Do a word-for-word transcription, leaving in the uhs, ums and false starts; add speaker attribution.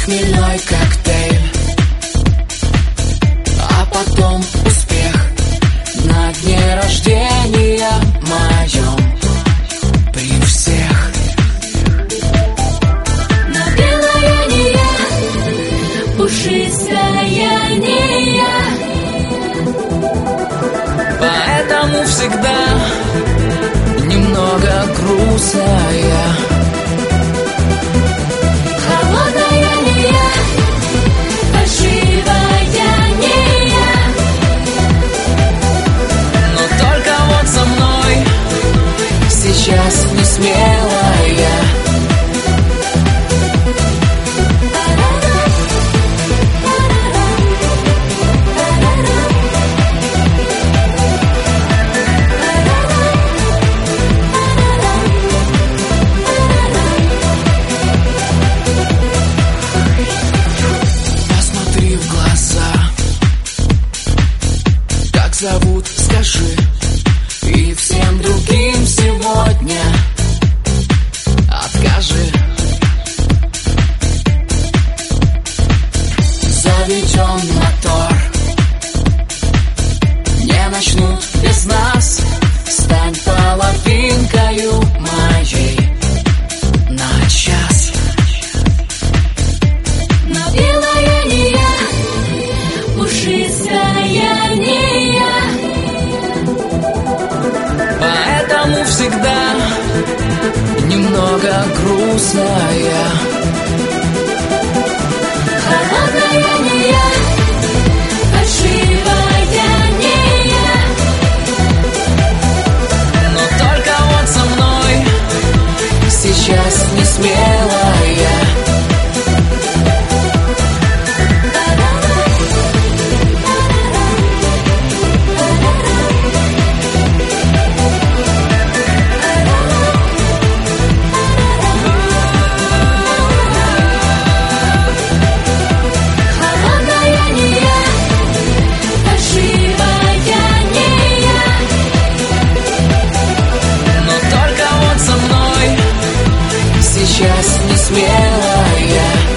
Speaker 1: хмельной коктейль, а потом успех на дне рождения моем при всех.
Speaker 2: Но белая не я, пушистая не я,
Speaker 1: поэтому всегда немного грустная.
Speaker 2: холодная не я, фальшивая не я,
Speaker 1: Но только вот со мной сейчас не смелая. Посмотри в глаза, как зовут, скажи, и всем другим сегодня откажи. Заведем мотор, не начнут без нас. Стань половинкою моей на час.
Speaker 2: но белая не я, пушистая не я,
Speaker 1: Поэтому всегда немного грустная.
Speaker 2: холодная не я, фальшивая не я,
Speaker 1: Но только вот со мной сейчас не смелая.
Speaker 2: холодная не я, фальшивая не я,
Speaker 1: Но только вот со мной сейчас не смелая.